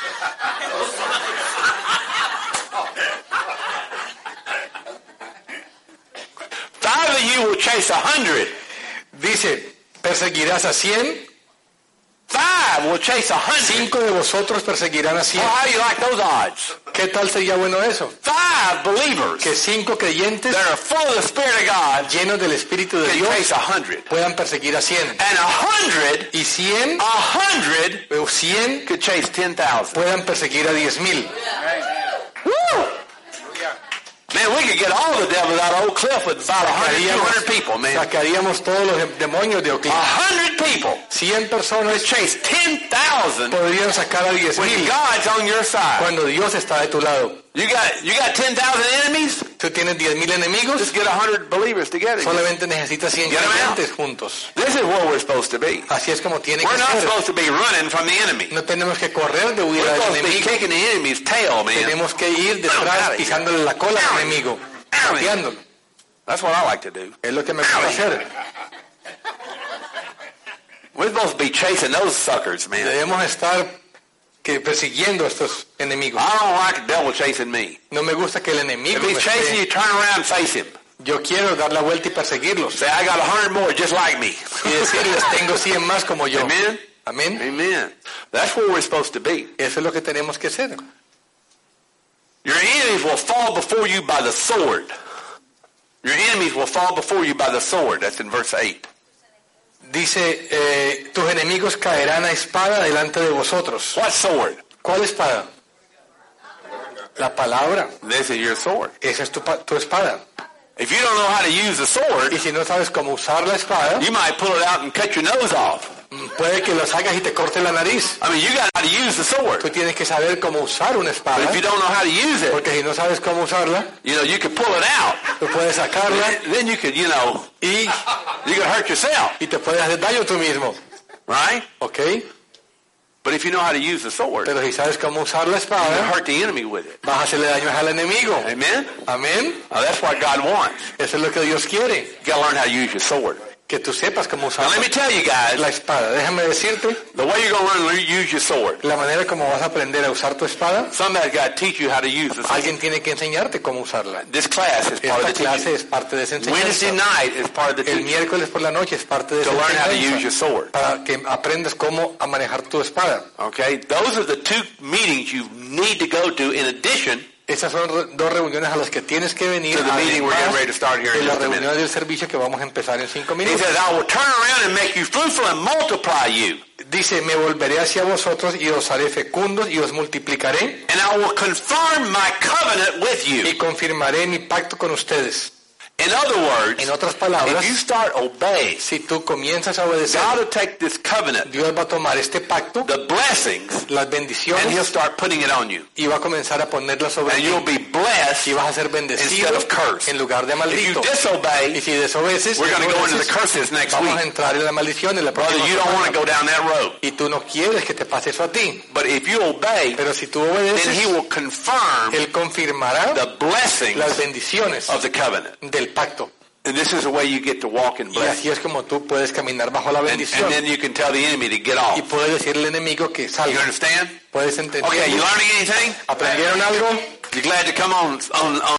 Five of you will chase 100. Dice, perseguirás a 100. Five will chase 100. 5 de vosotros perseguirán a 100. Well, how do you like those odds? ¿Qué tal sería bueno eso? Five believers Que 5 creyentes that are full of the Spirit of God llenos del Espíritu de can Dios chase 100. puedan perseguir a 100. And 100, Y 100 100 o 100 could chase 10,000. puedan perseguir a 10,000. Woo! Man, we could get all the devils out of Oak Cliff with about 100, 200 people, man. Sacaríamos todos los demonios de Oakland. 100 people 100 could personas chase 10,000 podrían sacar a when 10,000 God's on your side. cuando Dios está de tu lado. You got 10,000 enemies? Tú tienes 10,000 enemigos, Just get 100 believers together. solamente necesitas 100 Get 'em out. creyentes juntos. This is where we're supposed to be. Así es como tiene We're que not ser. supposed to be running from the enemy. No tenemos que correr de huir We're al supposed to be enemigo. kicking the enemy's tail, man. Tenemos que ir detrás pisándole la cola al enemigo, pateándolo. That's what I like to do. Es lo que me gusta hacer. We're supposed to be chasing those suckers, man. Debemos estar persiguiendo a estos enemigos. I don't like the devil chasing me. No me gusta que el enemigo If me he's chasing you, esté. turn around and face him. Yo quiero dar la vuelta y perseguirlos. Say, I got 100 more just like me. Y decirles, tengo 100 más como yo. Amen? Amén. Amen. That's where we're supposed to be. Eso es lo que tenemos que hacer. Your enemies will fall before you by the sword. Your enemies will fall before you by the sword. That's in verse 8. Dice, tus enemigos caerán a espada delante de vosotros. What sword? ¿Cuál espada? La palabra. This is your sword. Esa es tu espada. If you don't know how to use the sword, Y si no sabes cómo usar la espada, you might pull it out and cut your nose off. puede que lo hagas y te corte la nariz. I mean, you got to use the sword. Tú tienes que saber cómo usar una But espada, if you don't know how to use it, porque si no sabes cómo usarla, you know, you could pull it out. tú puedes sacarla Then you could, you know, y you could hurt yourself, te puedes hacer daño tú mismo. right? ¿Ok? But if you know how to use the sword, you Pero si sabes cómo usar la can espada, hurt the enemy with it. vas a hacerle daño al enemigo. Amen? Amén. Now, that's what God wants. Eso es lo que Dios quiere. You got to learn how to use your sword. que tú sepas cómo usar Now let me tell you guys, la espada. Déjame decirte the way you're going to learn to use your sword. la manera como vas a aprender a usar tu espada. Somebody's got to teach you how to use the sword. Alguien tiene que enseñarte cómo usarla. This class is part of Esta the clase teaching. es parte de esa Wednesday enseñanza. night is part of the El teaching. miércoles por la noche es parte de To esa learn how to use your enseñanza. sword. Para que aprendas cómo a manejar tu espada. Okay? Those are the two meetings you need to go to in addition Esas son dos reuniones a las que tienes que venir to the meeting we're getting además ready to start here de in las just a minute. reuniones del servicio que vamos a empezar en 5 He minutos. says, I will turn around and make you fruitful and multiply you. Dice, me volveré hacia vosotros y os haré fecundos y os multiplicaré And I will confirm my covenant with y you. confirmaré mi pacto con ustedes. In other words, En otras palabras, if you start obeying, si tú comienzas a obedecer, God will take this covenant, Dios va a tomar este pacto, the blessings, las and He'll bendiciones, start putting it on you. y va a comenzar a ponerlas sobre And ti. you'll be blessed Y vas a ser bendecido instead of cursed. en lugar de If you maldito. Y disobey, si desobedeces, we're going to go into the desobedeces, curses next vamos a week. entrar en la maldición en la Brother, próxima you don't want to semana. go down that road. Y tú no quieres que te pase eso a ti. But if you obey, Pero si tú then obedeces, He will confirm Él confirmará the blessings las bendiciones of the covenant. del pacto. And this is the way you get to walk in Y blessing. así es como tú puedes caminar bajo la And bendición. then you can tell the enemy to get off. Y puedes decirle al enemigo que You salga. understand? Puedes entender. Okay, you learning anything? ¿Aprendieron algo? You glad to come on